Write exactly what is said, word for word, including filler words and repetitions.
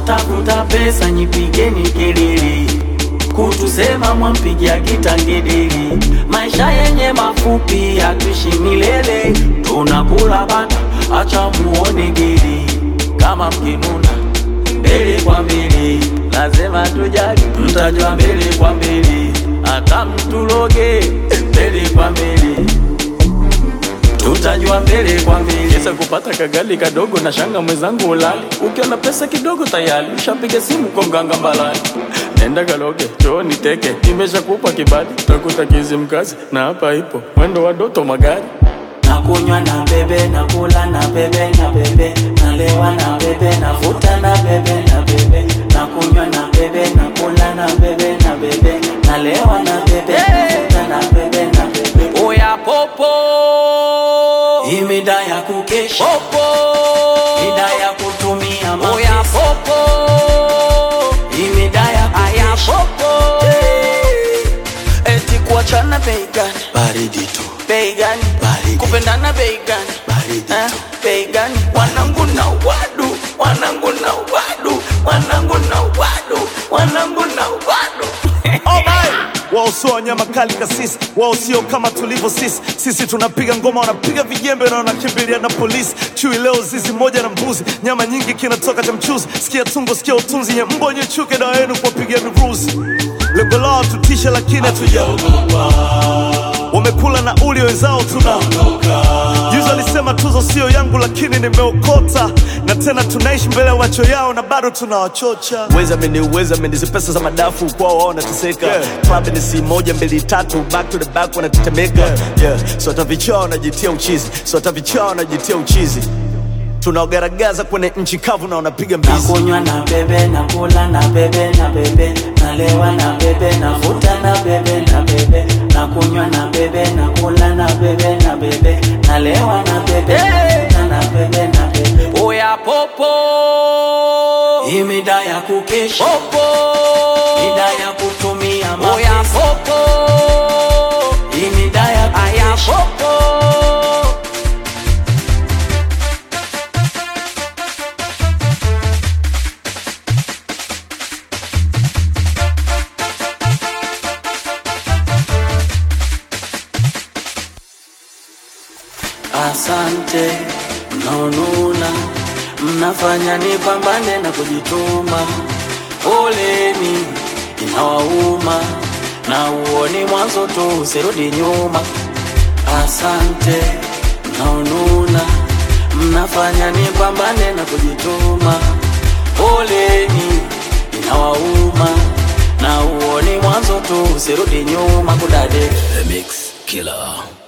Tunatafuta pesa nyipigeni kelele, kutusema mwampigia kitangedeli. Maisha yenye mafupi hatuishi milele, tunakula bata acha muone geli. Kama mkinuna mbele kwa mbele, lazima tujali mtajua mbele kwa mbele. Hata mtuloge mbele kwa mbele, tutajua mbele kwa mbele. Kesa kupata kagali kadogo na shanga mwezangu ulali. Ukiona pesa kidogo tayari ushapiga simu kwa mganga mbalani. Nenda kaloge, choo niteke, nimesha kupa kibali. Takuta kizi mkazi, na hapa ipo mwendo wa doto magari. Nakunywa na bebe, nakula na bebe na bebe, nalewa na bebe, navuta na bebe na bebe. Nakunywa na bebe, nakula na bebe na bebe, nalewa na bebe, navuta na bebe na bebe. Oya popo, imida ya kukesha popo, imida ya kutumia mapesa. oya popo, imida ya kukesha popo. Eti kuachana bei gani? baridi tu, Bei gani? baridi. Kupendana bei gani? Baridi Eh, tu. bei gani? Wanangu na wadu, wanangu na wadu, wanangu na wadu, wanangu na wadu. Wao sio wanyama kali kasisi, wao sio kama tulivyo sisi. Sisi tunapiga ngoma, wanapiga vijembe na wanakimbilia na polisi. Chui leo zizi moja na mbuzi, nyama nyingi kinatoka cha mchuzi. Sikia tungo, sikia utunzi, nye mbo nye chuke dawa yenu kwa pigia miruzi. Lengo lao tutisha lakini hatujaogopa, wamekula na uli wenzao tunaondoka. Yuzo alisema tuzo sio yangu lakini nimeokota, na tena tunaishi mbele ya macho yao na bado tunawachocha. Weza meni uweza meni zi pesa za madafu kwao wao wanateseka. Yeah. Club ni si moja mbili tatu, back to the back wanatetemeka. Yeah. Yeah. So hata vichao wanajitia uchizi, so hata vichao wanajitia uchizi. Tunaogaragaza kwenye nchi kavu na wanapiga mbizi. Nakunywa na bebe, nakula na bebe na bebe, nalewa na bebe, navuta na bebe na bebe. Nakunywa na bebe, nakula na bebe na bebe, nalewa na bebe, navuta na bebe na bebe. Oya popo, imida ya kukesha popo, imida ya kutumia mapesa. oya popo, imida ya aya kukesha popo. Asante mnaonuna, mnafanya nipambane na kujituma. Poleni inawauma, na uoni mwanzo tu usirudi nyuma. Asante mnaonuna, mnafanya nipambane na kujituma. Poleni inawauma, na uoni mwanzo tu usirudi nyuma. Kudade The Mix Killer.